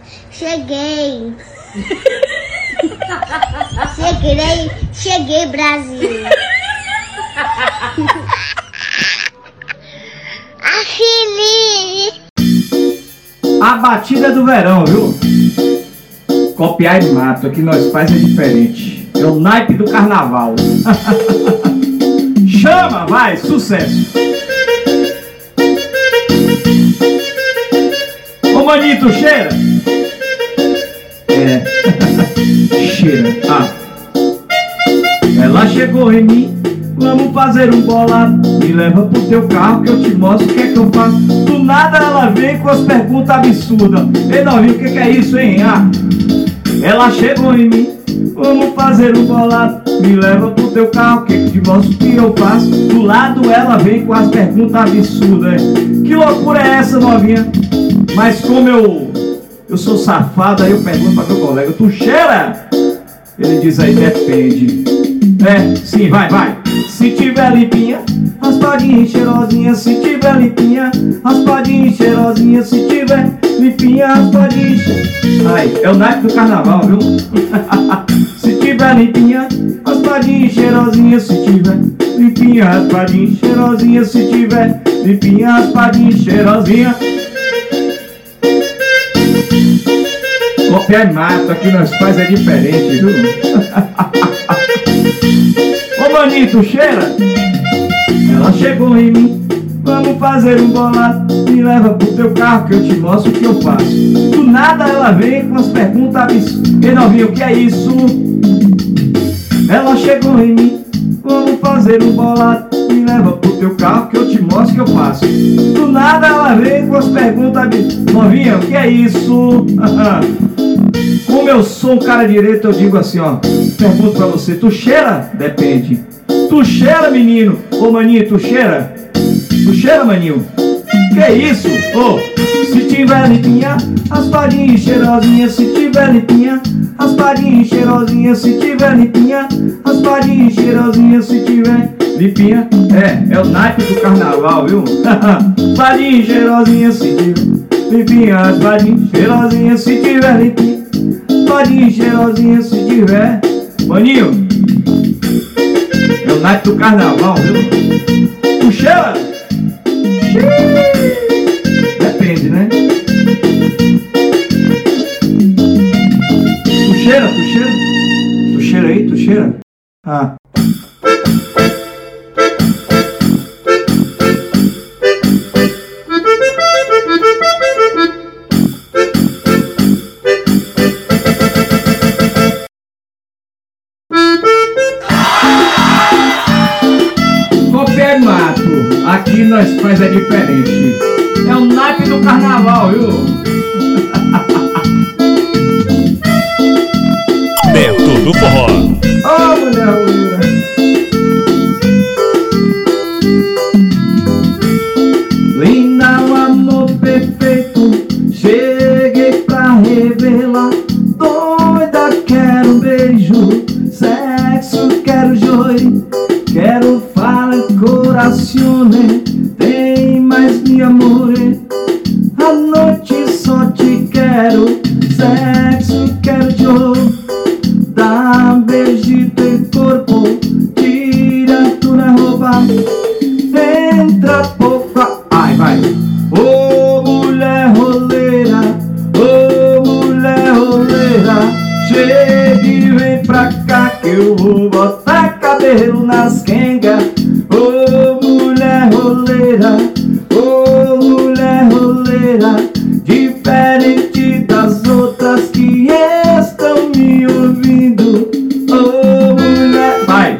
Cheguei. Cheguei, Brasil. A batida do verão, viu? Copiar e mato, aqui nós faz é diferente. É o naipe do carnaval. Chama, vai, sucesso. Ô manito, cheira. Cheira. Ela chegou em mim, vamos fazer um bolado. Me leva pro teu carro que eu te mostro o que é que eu faço. Do nada ela vem com as perguntas absurdas. Ei, novinho, o que é isso, hein? Ela chegou em mim, vamos fazer um bolado. Me leva pro teu carro que eu te mostro o que eu faço. Do lado ela vem com as perguntas absurdas. Que loucura é essa, novinha? Mas como eu sou safado, aí eu pergunto pra meu colega: tu cheira? Ele diz aí: depende. Sim, vai. Se tiver limpinha, raspadinha e cheirosinha. Se tiver limpinha, raspadinha e cheirosinha. Se tiver limpinha, raspadinha e cheirosinha. Aí, é o naipe do carnaval, viu? Se tiver limpinha, raspadinha e cheirosinha. Se tiver limpinha, raspadinha e cheirosinha. Se tiver limpinha, raspadinha e cheirosinha. Copiar e mato, aqui nós faz é diferente, viu? Ô manito, cheira. Ela chegou em mim, vamos fazer um bolado. Me leva pro teu carro que eu te mostro o que eu faço. Do nada ela vem com as perguntas absurdas. Ei, novinho, o que é isso? Ela chegou em mim, vamos fazer um bolado. Me leva pro teu carro que eu te mostro o que eu faço. Do nada ela vem com as perguntas absurdas. Novinha, o que é isso? Como eu sou um cara direito, eu digo assim, ó. Pergunto pra você: tu cheira? Depende. Tu cheira, menino? Ô maninho, tu cheira? Tu cheira, maninho? Que é isso? Se tiver limpinha, raspadinha e cheirosinha. Se tiver limpinha, raspadinha e cheirosinha. Se tiver limpinha, raspadinha e cheirosinha. Se tiver limpinha, é o naipe do carnaval, viu? Raspadinha e cheirosinha. Se tiver limpinha, raspadinha e cheirosinha. Se tiver limpinha, raspadinha e cheirosinha. Se tiver, maninho, é o naipe do carnaval, viu? Tu cheira? Depende, né? Tu cheira? Tu cheira aí? Tu cheira? Copiar e mato, aqui nós faz é diferente. É o naipe do carnaval, viu? Beto do Forró. Mulher loura. Linda, o amor perfeito, cheguei pra revelar. Doida, quero um beijo, sexo, quero joio, quero fare corazione, tem mais mi amore. A noite só te quero, sexo, quero joio, dá um beijito e corpo, tira tua roupa, entra pouco, vai. Ô mulher roleira, chega e vem pra cá que eu vou botar cabelo nas quengas. Ô mulher roleira, diferente das outras que estão me ouvindo. Ô mulher, vai.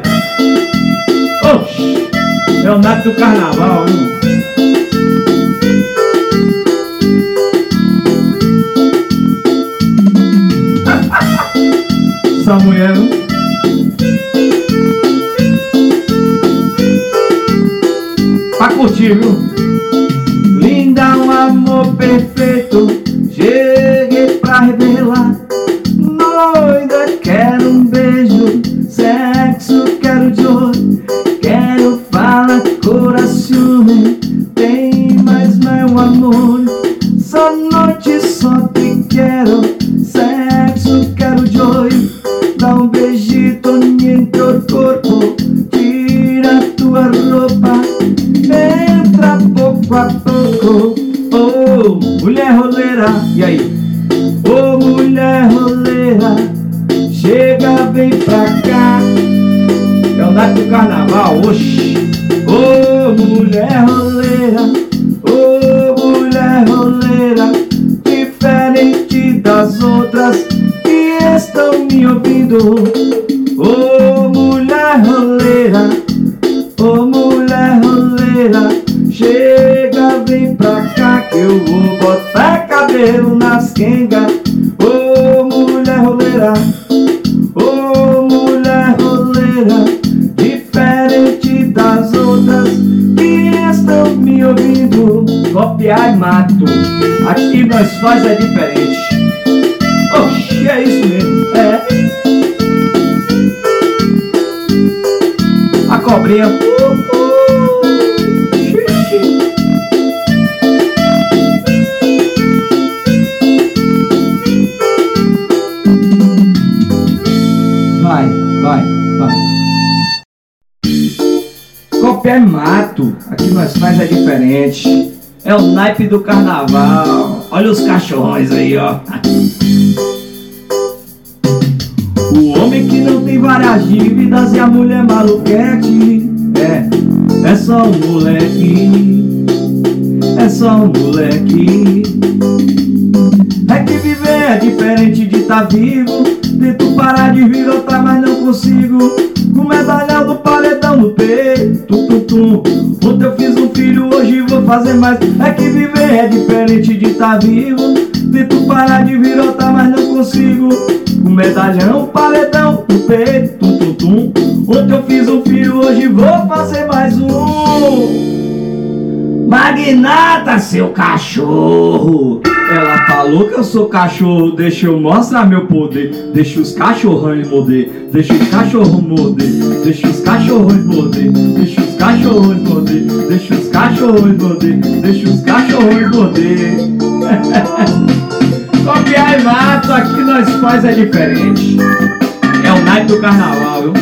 Oxi, é o naipe do carnaval, hein? Essa mulher, não? Pra curtir, viu? Linda, um amor perfeito, cheguei pra revelar. Doida, quero um beijo, sexo, quero joio, quero falar corazione, tem mais meu amor. Essa noite só te quero, roleira. E aí? Ô mulher roleira, chega, vem pra cá. É o naipe do carnaval, oxi. Ô mulher roleira, ô mulher roleira, diferente das outras que estão me ouvindo. Ô mulher roleira, ô mulher roleira, chega, vem pra cá que eu vou botar cabelo nas quengas. Ô mulher roleira, ô mulher roleira, diferente das outras que estão me ouvindo. Copiar e mato, aqui nós faz é diferente. Oxi, é isso mesmo, é. A cobrinha, xixi. Vai. Copiar e mato, aqui nós faz é diferente. É o naipe do carnaval. Olha os cachorrões aí, ó. O homem que não tem várias dívidas e a mulher maluquete. É só um moleque. É só um moleque. É que viver é diferente de tá vivo. Tento parar de virotar, mas não consigo. Com medalhão do paredão no peito, Ontem eu fiz um filho, hoje vou fazer mais. É que viver é diferente de tá vivo. Tento parar de virotar, mas não consigo. Com medalhão, paredão no peito, Ontem eu fiz um filho, hoje vou fazer mais um. Magnata, seu cachorro. Ela falou que eu sou cachorro, deixa eu mostrar meu poder. Deixa os cachorrões morder, deixa os cachorros morder, deixa os cachorros morder, deixa os cachorros morder, deixa os cachorros morder, deixa os cachorros morder. Copiar e mato, aqui nós faz é diferente. É o naipe do carnaval, viu?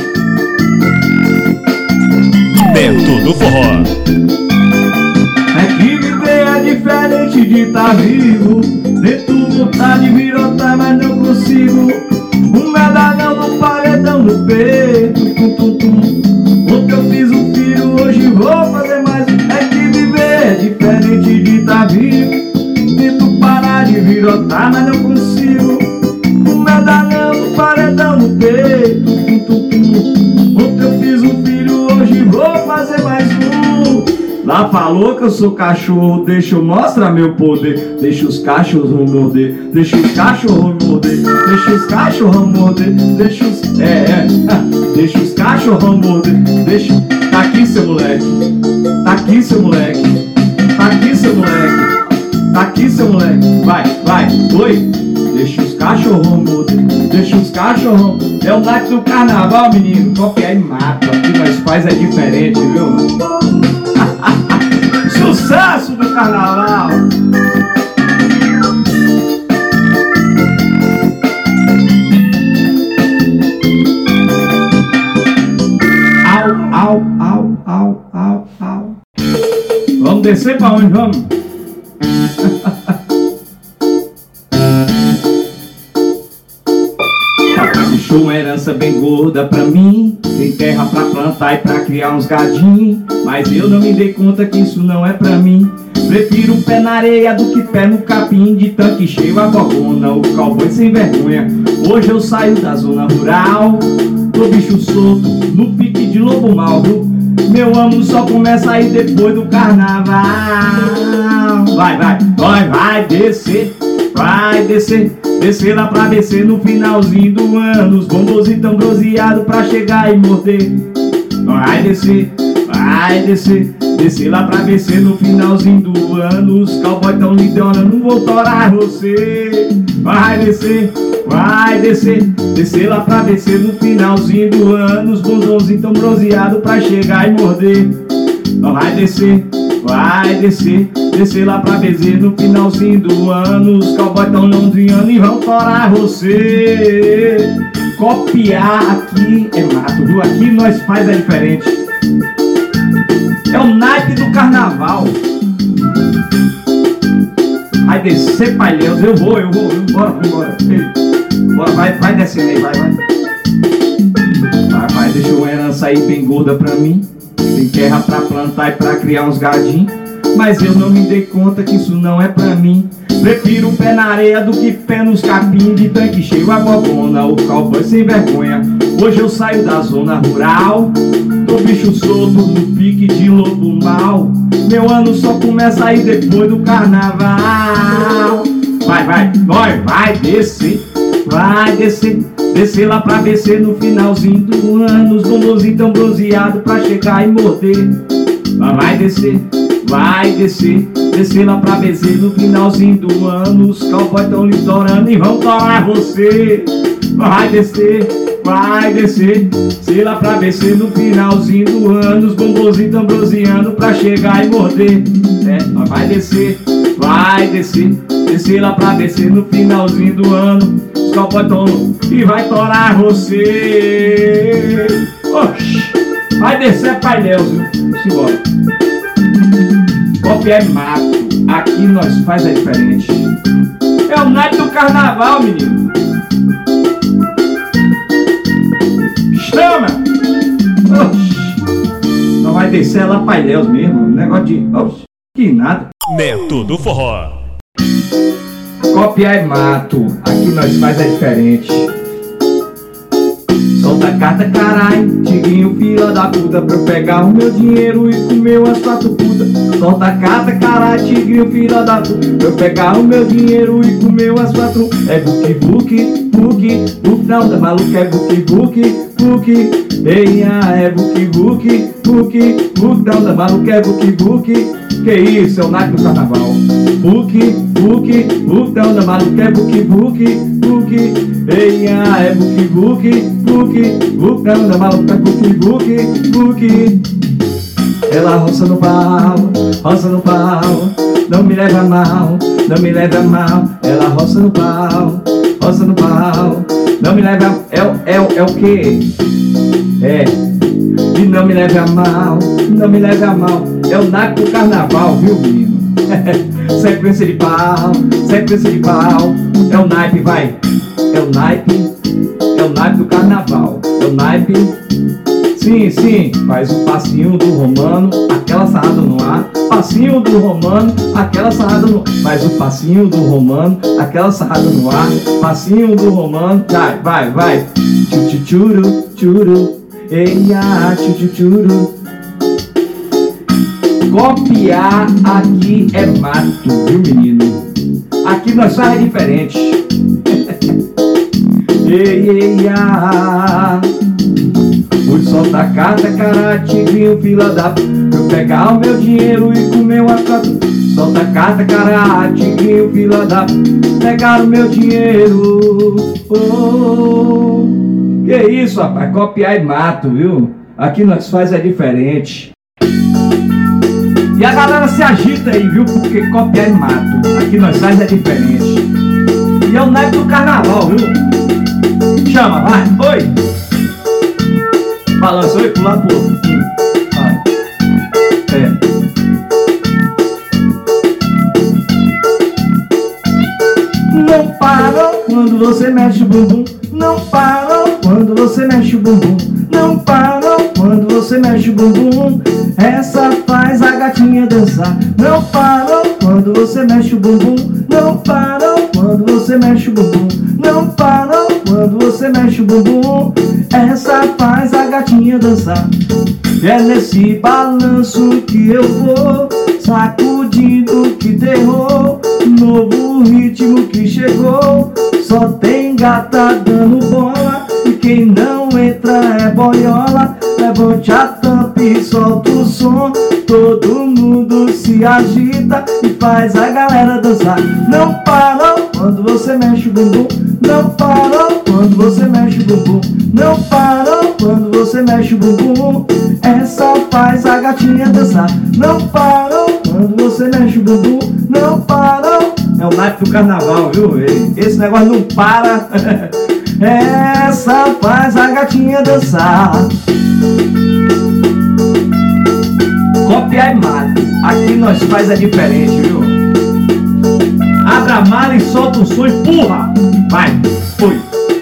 Momento do Forró. É que viver é diferente de tá vivo. Tento voltar de virotar, mas não consigo. Um medalhão no paredão no peito, Ontem eu fiz um filho, hoje vou fazer mais. É que viver é diferente de tá vivo. Tento parar de virotar, mas não consigo. Um medalhão no paredão no peito, Ontem eu fiz um filho, hoje vou fazer mais um. Lá falou que eu sou cachorro, deixa eu mostrar meu poder. Deixa os cachorros morder, deixa os cachorros morder, deixa os cachorros morder, deixa os... deixa os cachorros morder, deixa... Tá aqui, seu moleque, tá aqui, seu moleque, tá aqui, seu moleque, tá aqui, seu moleque. Vai, oi. Deixa os cachorros morder, deixa os cachorros... É o naipe do carnaval, menino. Copiar e mata, aqui nós faz é diferente, viu? Sucesso do carnaval! Au. Vamos descer pra onde vamos? Deixou uma herança bem gorda pra mim. Tem terra pra plantar e pra criar uns gadinhos. Mas eu não me dei conta que isso não é pra mim. Prefiro um pé na areia do que pé no capim. De tanque cheio a bobona, o cowboy sem vergonha. Hoje eu saio da zona rural, tô bicho solto, no pique de lobo mal, viu? Meu ano só começa aí depois do carnaval. Vai descer, vai descer. Descer lá pra descer no finalzinho do ano. Os bombonzinhos tão bronzeados pra chegar e morder. Vai descer, descer lá pra descer no finalzinho do ano. Os cowboys tão lindona, não vou torar você. Vai descer, descer lá pra descer no finalzinho do ano. Os bombonzinhos tão bronzeados pra chegar e morder. Vai descer, descer lá pra descer no finalzinho do ano. Os cowboys tão londrianos e vão torar você. Copiar aqui é mato, viu? Aqui nós faz é diferente. É o naipe do carnaval. Vai descer, Pai Deus, eu vou, bora. Ei, bora, vai descendo aí, vai. Vai, deixa uma herança aí bem gorda pra mim. Tem terra pra plantar e pra criar uns gadinhos. Mas eu não me dei conta que isso não é pra mim. Prefiro pé na areia do que pé nos capim. De tanque cheio a bobona, o cowboy sem vergonha. Hoje eu saio da zona rural, tô bicho solto no pique de lobo mal. Meu ano só começa aí depois do carnaval. Vai descer lá pra descer no finalzinho do ano. Os bombonzinhos tão bronzeados pra chegar e morder. Vai descer lá pra descer no finalzinho do ano. Os cowboys tão litorando e vão torar você. Vai descer lá pra descer no finalzinho do ano. Os bombonzinhos tão bronzeando pra chegar e morder. Vai descer lá pra descer no finalzinho do ano. Os cowboys tão e vai torar você. Oxi, vai descer, Pai Deus, viu? Simbora. Copy é mato, aqui nós faz é diferente. É o naipe do carnaval, menino. Chama! Oxi. Não vai descer lá, Pai Deus mesmo. Negócio de... Oxi, que nada. Neto do Forró. Copy é mato, aqui nós faz é diferente. Solta a carta, carai, tiguinho, fila da puta, pra eu pegar o meu dinheiro e comer umas 4 putas. Solta a carta, carai, tiguinho, fila da puta, pra eu pegar o meu dinheiro e comer umas 4. É buque, não, da maluca é buque, eia, é buque, não, da maluca é buque. Que isso, é o naipe do carnaval. Buque, não, da maluca é buque, eia, é buque, não, da maluca é buque. Ela roça no pau, não me leva mal. Ela roça no pau, não me leva, é o que? E não me leve a mal, é o naipe do carnaval, viu, menino? Sequência de pau, é o naipe, vai. É o naipe do carnaval, é o naipe. Sim, faz o passinho do romano, aquela sarrada no ar. Passinho do romano, aquela sarrada no ar. Faz o passinho do romano, aquela sarrada no ar. Passinho do romano, vai. Churu, eia, churu. Copiar aqui é mato, viu, menino? Aqui nós faz diferente. Eia. Fui soltar carta, cara, tigrinho, fila da p... pra eu pegar o meu dinheiro e comer uma 4. Solta carta, cara, tigrinho, fila da p... pegar o meu dinheiro. Que isso, rapaz, copiar é mato, viu? Aqui nós faz é diferente. E a galera se agita aí, viu? Porque copiar é mato. Aqui nós faz é diferente. E é o naipe do carnaval, viu? Chama, vai, oi! Balança, oi, pro lado pro outro. Vai. Não param quando você mexe o bumbum. Não param quando você mexe o bumbum. Não param quando você mexe o bumbum. Essa faz a gatinha dançar. Não param quando você mexe o bumbum. Não param quando você mexe o bumbum. Não param quando você mexe o bumbum. Essa faz a gatinha dançar. É nesse balanço que eu vou, sacudindo que terror. Novo ritmo que chegou, só tem gata dando bola. E quem não entra é boiola. Levante a tampa e solta o som. Todo mundo se agita e faz a galera dançar. Não param quando você mexe o bumbum. Não param quando você mexe o bumbum. Não param quando você mexe o bumbum. Essa faz a gatinha dançar. Não param quando você mexe o bumbum. Não param. É o naipe do carnaval, viu? Esse negócio não para. Essa faz a gatinha dançar. Copiar é mato. Aqui nós faz é diferente, viu? Abra a mala e solta o som, empurra. Vai, foi.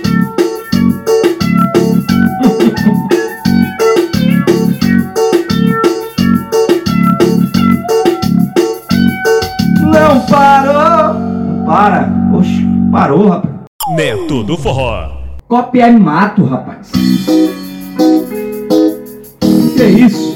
Não parou. Não para. Oxe, parou, rapaz. Neto do Forró. Copia e mato, rapaz. Que isso?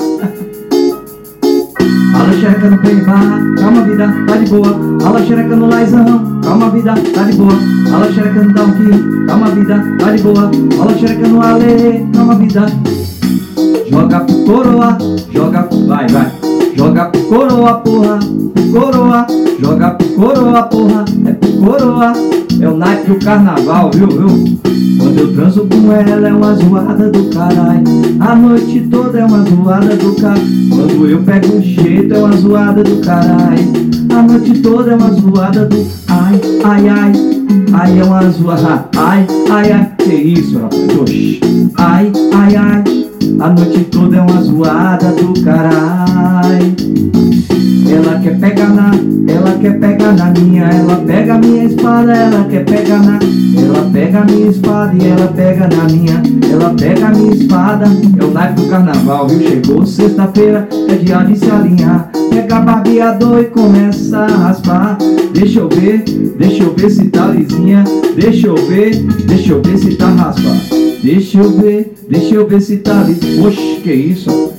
Alô, xereca no peibá, calma vida, tá de boa. Alô, xereca no laizão, calma vida, tá de boa. Alô, xereca no donkey, calma vida, tá de boa. Alô, xereca no ale, calma vida. Joga pro coroa, joga, vai, vai. Joga pro coroa, porra, coroa. Joga pro coroa, porra, é pro coroa. É o naipe do carnaval, viu? Quando eu transo com ela é uma zoada do caralho. A noite toda é uma zoada do caralho. Quando eu pego um jeito é uma zoada do caralho. A noite toda é uma zoada do ai, ai, ai. Ai é uma zoada, ai, ai, ai. Que isso, rapaz? Oxi. Ai, ai, ai. A noite toda é uma zoada do caralho. Ela quer pegar na minha, ela pega a minha espada, ela quer pegar na, ela pega a minha espada e ela pega na minha, ela pega a minha espada. É o naipe do carnaval, viu? Chegou sexta-feira, é dia de se alinhar. Pega barbeador e começa a raspar. Deixa eu ver se tá lisinha. Deixa eu ver se tá raspar. Deixa eu ver se tá lisinha. Oxe, que isso?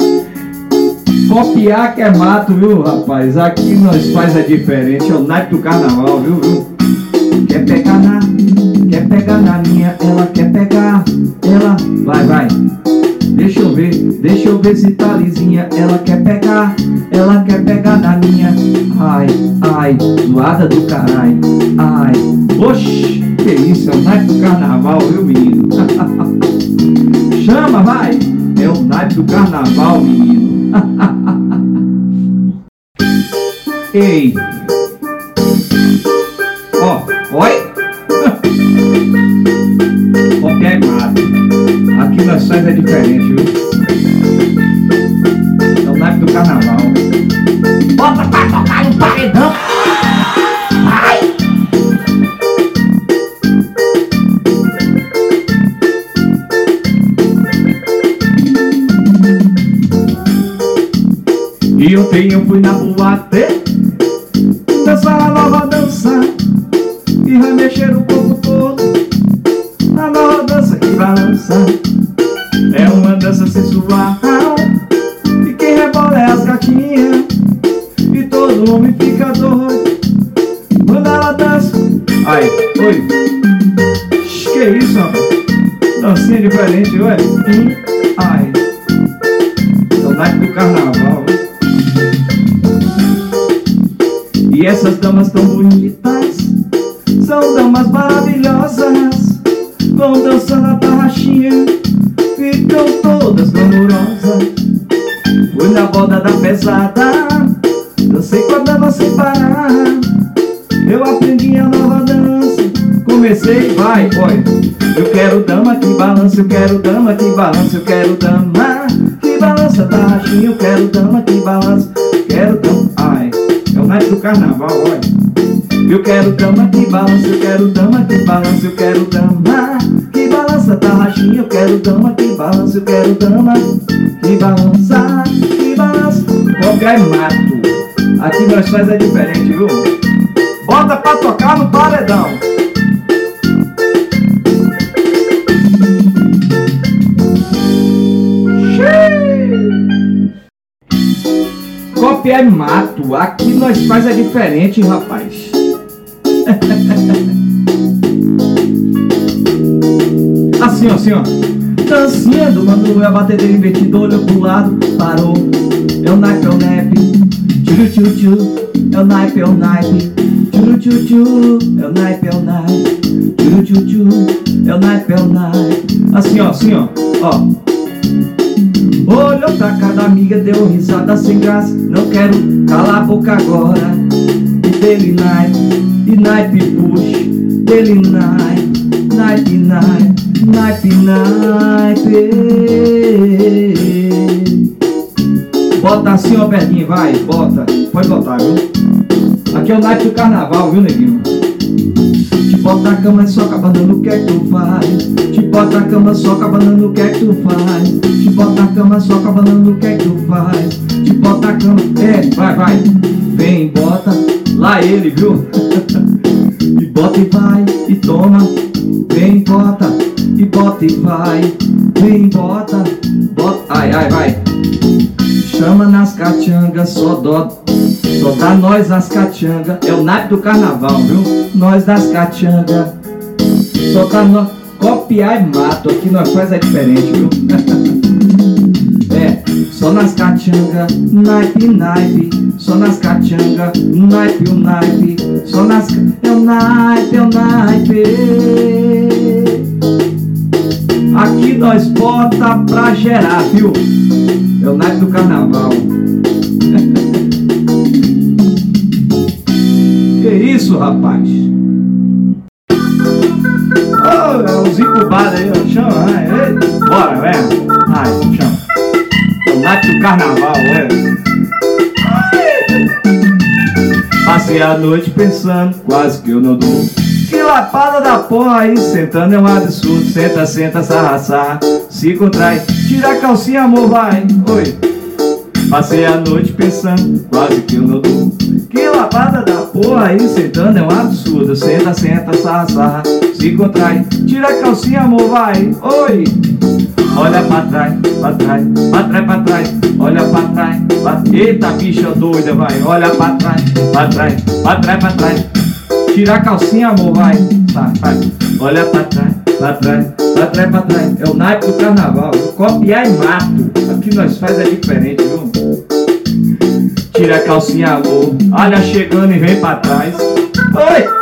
Copiar que é mato, viu, rapaz? Aqui nós faz é diferente. É o naipe do carnaval, viu? Quer pegar na minha, ela quer pegar, ela, vai. Deixa eu ver se tá lisinha. Ela quer pegar na minha. Ai, zoada do caralho. Ai, oxi, que isso? É o naipe do carnaval, viu, menino? Chama, vai. É o naipe do carnaval, menino. Ei, ó, oi? Copiar e mato. Aqui nós faz é diferente, viu? É o naipe do carnaval. Bota pra tocar no paredão. Vai! E ontem eu fui na boate dançar a nova dança e vai mexer o corpo todo. A nova dança que balança é uma dança sensual e quem rebola é as gatinhas e todo homem fica doido quando ela dança. Ai, oi. Que isso, rapaz? Dancinha diferente, ué. Ai, é o naipe do carnaval. E essas damas tão bonitas são damas maravilhosas, vão dançando a tarraxinha, ficam todas glamurosas. Fui na boda da pesada, dancei com a dama sem parar. Eu aprendi a nova dança, comecei, vai, boy. Eu quero dama que balança, eu quero dama que balança, eu quero dama que balança a tarraxinha, eu quero dama que balança, quero dama, ai. É o naipe do carnaval, olha. Eu quero dama que balança, eu quero dama que balança, eu quero dama que balança a tarraxinha, eu quero dama que balança, eu quero dama que balança, que balança. Qualquer mato. Aqui nós faz é diferente, viu? Bota pra tocar no paredão. Copiar e mato. Aqui nós faz é diferente, rapaz. Assim, ó. Dancinha do Manuel, batedeira invertida, olhou pro lado, parou. É o naipe, tchu tchu tchu. É o naipe, tchu tchu tchu. É o naipe, tchu tchu tchu. É o naipe, Assim, ó. Olhou pra cada amiga, deu risada sem graça. Não quero calar a boca agora. E dele naipe push. Dele naipe. Bota assim, ó, Berguinho, vai, bota. Pode botar, viu? Aqui é o naipe do carnaval, viu, neguinho? Te bota na cama e soca a banana, o que é que tu faz? Te bota na cama, soca a banana, o que é que tu faz? Te bota na cama, soca a banana, o que é que tu faz? Te bota na cama, vai, vem, bota, lá ele, viu? E bota e vai, e toma, vem, bota, e bota e vai, vem, bota, ai, vai. Chama nas catingas, só dá nós nas catingas. É o naipe do carnaval, viu? Nós das catingas, só dá nós. Copiar e mato, aqui nós faz é diferente, viu? Só nas catingas, naipe, só nas catingas, naipe, só nas... É o naipe. Aqui nós bota pra gerar, viu? É o naipe do carnaval. Que isso, rapaz? É uns incubados aí, ó. Chama, vai. Bora, velho. Ai, chama. É o naipe do carnaval, velho. Passei a noite pensando, quase que eu não durmo. Que lapada da porra aí, sentando é um absurdo. Senta, sarra, se contrai. Tira a calcinha, amor, vai. Oi. Passei a noite pensando, quase que eu não durmo. Que lapada da porra aí, sentando é um absurdo. Senta, sarra, se contrai. Tira a calcinha, amor, vai. Oi. Olha pra trás. Olha pra trás. Eita, bicha doida, vai. Olha pra trás. Tira a calcinha, amor, vai. Vai. Olha pra trás. É o naipe do carnaval. Copiar e mato. Aqui nós faz é diferente, viu? Tira a calcinha, amor. Olha chegando e vem pra trás. Oi.